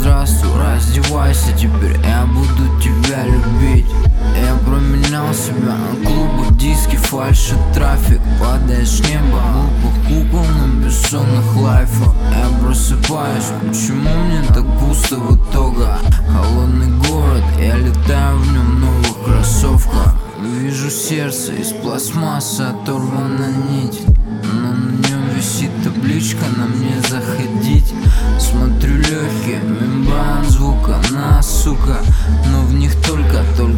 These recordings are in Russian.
здравствуй, раздевайся, теперь я буду тебя любить. Я променял себя на клубы, диски, фальшь и трафик. Падаешь с неба, глупых кукол на бессонных лайфах. Я просыпаюсь, почему мне так пусто в итоге? Холодный город, я летаю в нем в новых кроссовках. Вижу сердце из пластмассы, оторвана нить, но на нем висит табличка: на мне заходить. Смотрю легкие, мембран звука, на, сука, но в них только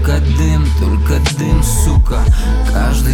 дым, сука. Каждой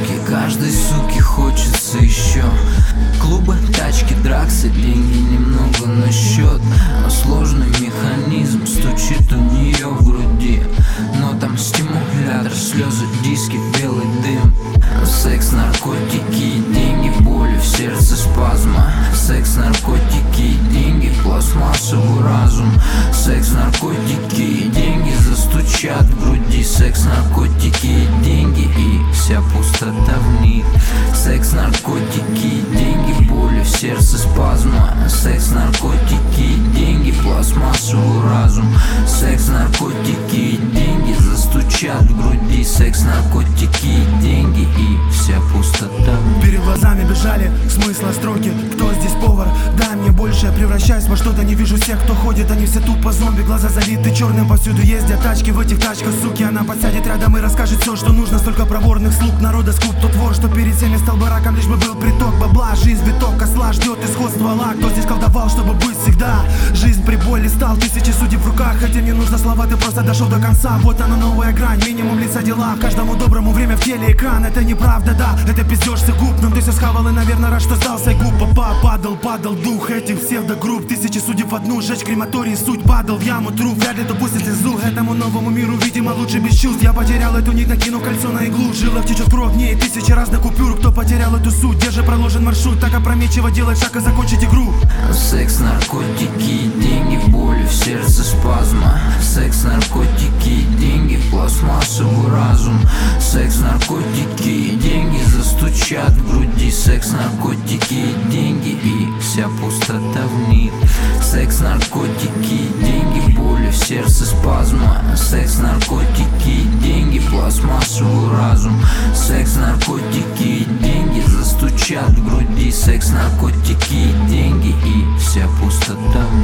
суки хочется еще. Клубы, тачки, драксы, деньги немного на счет, но сложный механизм стучит у нее в груди. Но там стимулятор, слезы, диски, белый дым. Секс, наркотики и деньги, боли в сердце, спазма. Секс, наркотики и деньги, пластмассовый разум. Секс, наркотики и деньги застучат в груди. Секс, наркотики и деньги, и вся пустота в них. Секс, наркотики и деньги, боли в сердце, спазма. Секс, наркотики и деньги, пластмассовый разум. Секс, наркотики и деньги застучат в груди. Секс, наркотики и деньги, и вся пустота. Перед глазами бежали смысла строки. Кто здесь повар? Дай мне больше, я превращаюсь во что-то. Не вижу всех, кто ходит, они все тупо зомби. Глаза залиты черным, повсюду ездят тачки. В этих тачках, суки, она подсядет рядом и расскажет все, что нужно. Столько проворных слуг, народа скуп, тот вор, что перед всеми стал бараком, лишь бы был приток бабла. Жизнь виток, осла ждет исход ствола. Кто здесь колдовал, чтобы быть всегда? Жизнь при боли стал, тысячи судеб в руках. Хотя мне нужно слова, ты просто дошел до конца. Вот она новая грань, минимум лица дела. Каждому доброму время в теле экран. Это неправда, да, это пиздеж губ. Но ты все схавал и, наверное, рад, что сдался и губ. Папа, падал дух этих псевдогрупп. Тысячи судеб в одну, сжечь крематорий, суть падал в яму труп. Вряд ли допустит слезу этому новому миру, видимо, лучше без чувств. Я потерял эту нить, накинув кольцо на иглу. В жилах течет кровь, в ней тысячи разных купюр. Кто потерял эту суть, где же проложен маршрут? Так опрометчиво делать шаг и закончить игру. Секс, наркотики и деньги, боли в сердце, спазма. Секс, наркотики и деньги, пластмассовый разум. Секс, наркотики и деньги застучат в груди. Секс, наркотики и деньги, и вся пустота в них. Секс, наркотики и деньги, боли в сердце, спазма. Секс, наркотики и деньги, пластмассовый разум. Секс, наркотики и деньги застучат в груди. Секс, наркотики и деньги, и вся пустота в них.